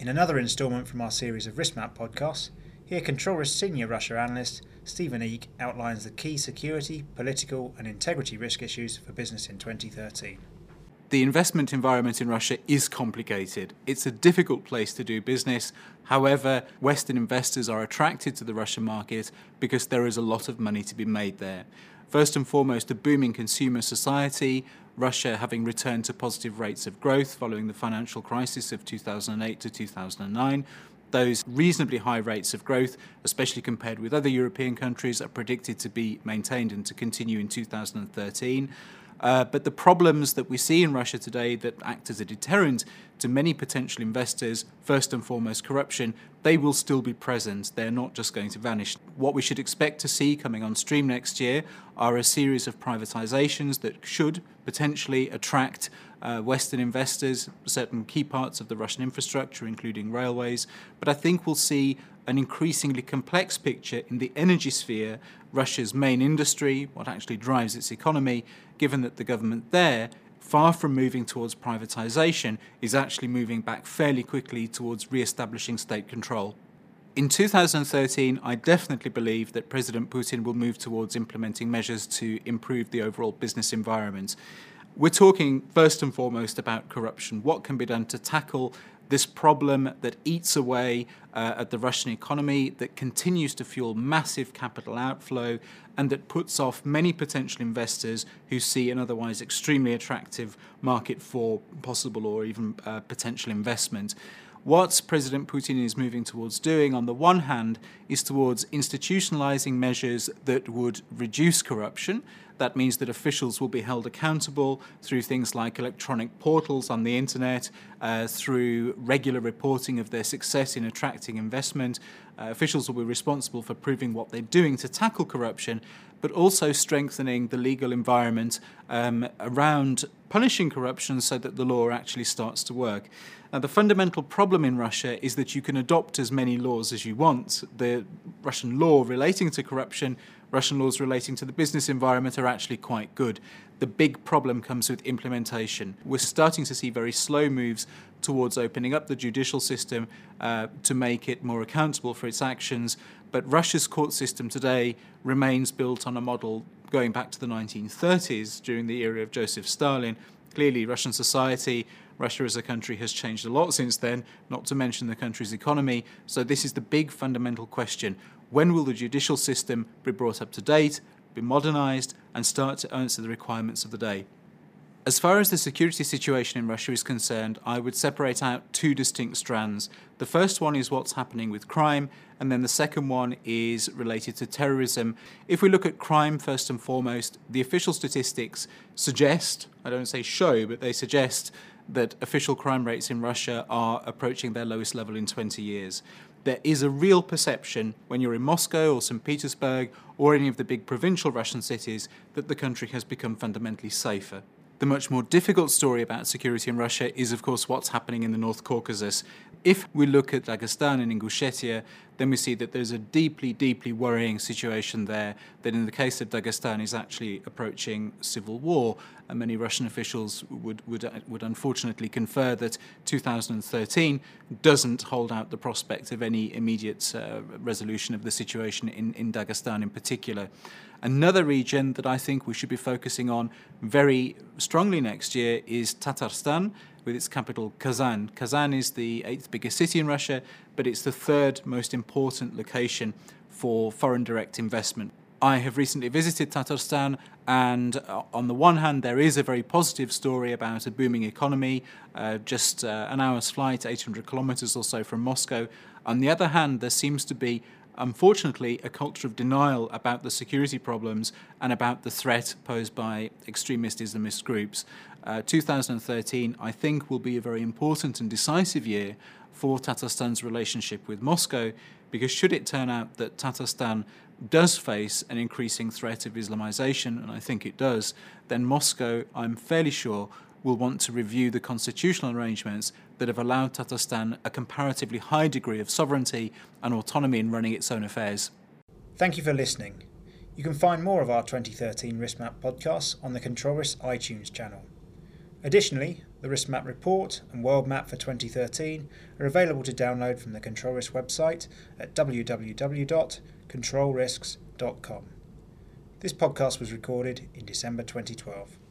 In another instalment from our series of RiskMap podcasts, here Control Risk Senior Russia Analyst Stephen Eek outlines the key security, political and integrity risk issues for business in 2013. The investment environment in Russia is complicated. It's a difficult place to do business. However, Western investors are attracted to the Russian market because there is a lot of money to be made there. First and foremost, a booming consumer society, Russia having returned to positive rates of growth following the financial crisis of 2008 to 2009. Those reasonably high rates of growth, especially compared with other European countries, are predicted to be maintained and to continue in 2013. But the problems that we see in Russia today that act as a deterrent to many potential investors, first and foremost corruption, they will still be present. They're not just going to vanish. What we should expect to see coming on stream next year are a series of privatizations that should potentially attract Western investors, certain key parts of the Russian infrastructure, including railways. But I think we'll see an increasingly complex picture in the energy sphere, Russia's main industry, what actually drives its economy, given that the government there, far from moving towards privatization, is actually moving back fairly quickly towards re-establishing state control. In 2013, I definitely believe that President Putin will move towards implementing measures to improve the overall business environment. We're talking first and foremost about corruption. What can be done to tackle this problem that eats away at the Russian economy, that continues to fuel massive capital outflow, and that puts off many potential investors who see an otherwise extremely attractive market for possible or even potential investment. What President Putin is moving towards doing, on the one hand, is towards institutionalizing measures that would reduce corruption. That means that officials will be held accountable through things like electronic portals on the internet, through regular reporting of their success in attracting investment. Officials will be responsible for proving what they're doing to tackle corruption, but also strengthening the legal environment around punishing corruption so that the law actually starts to work. Now, the fundamental problem in Russia is that you can adopt as many laws as you want. The Russian law relating to corruption, Russian laws relating to the business environment are actually quite good. The big problem comes with implementation. We're starting to see very slow moves towards opening up the judicial system to make it more accountable for its actions. But Russia's court system today remains built on a model going back to the 1930s, during the era of Joseph Stalin. Clearly, Russian society, Russia as a country has changed a lot since then, not to mention the country's economy. So this is the big fundamental question. When will the judicial system be brought up to date, be modernized, and start to answer the requirements of the day? As far as the security situation in Russia is concerned, I would separate out two distinct strands. The first one is what's happening with crime, and then the second one is related to terrorism. If we look at crime first and foremost, the official statistics suggest, I don't say show, but they suggest that official crime rates in Russia are approaching their lowest level in 20 years. There is a real perception when you're in Moscow or St. Petersburg or any of the big provincial Russian cities that the country has become fundamentally safer. The much more difficult story about security in Russia is, of course, what's happening in the North Caucasus. If we look at Dagestan and Ingushetia, then we see that there's a deeply, deeply worrying situation there, that in the case of Dagestan is actually approaching civil war. And many Russian officials would unfortunately confer that 2013 doesn't hold out the prospect of any immediate resolution of the situation in Dagestan in particular. Another region that I think we should be focusing on very strongly next year is Tatarstan, with its capital Kazan. Kazan is the 8th biggest city in Russia, but it's the 3rd most important location for foreign direct investment. I have recently visited Tatarstan, and on the one hand, there is a very positive story about a booming economy, just an hour's flight, 800 kilometers or so from Moscow. On the other hand, there seems to be, unfortunately, a culture of denial about the security problems and about the threat posed by extremist Islamist groups. 2013, I think, will be a very important and decisive year for Tatarstan's relationship with Moscow, because should it turn out that Tatarstan does face an increasing threat of Islamization, and I think it does, then Moscow, I'm fairly sure, will want to review the constitutional arrangements that have allowed Tatarstan a comparatively high degree of sovereignty and autonomy in running its own affairs. Thank you for listening. You can find more of our 2013 RiskMap podcasts on the Control Risk iTunes channel. Additionally, The Risk Map report and world map for 2013 are available to download from the Control Risk website at www.controlrisks.com. This podcast was recorded in December 2012.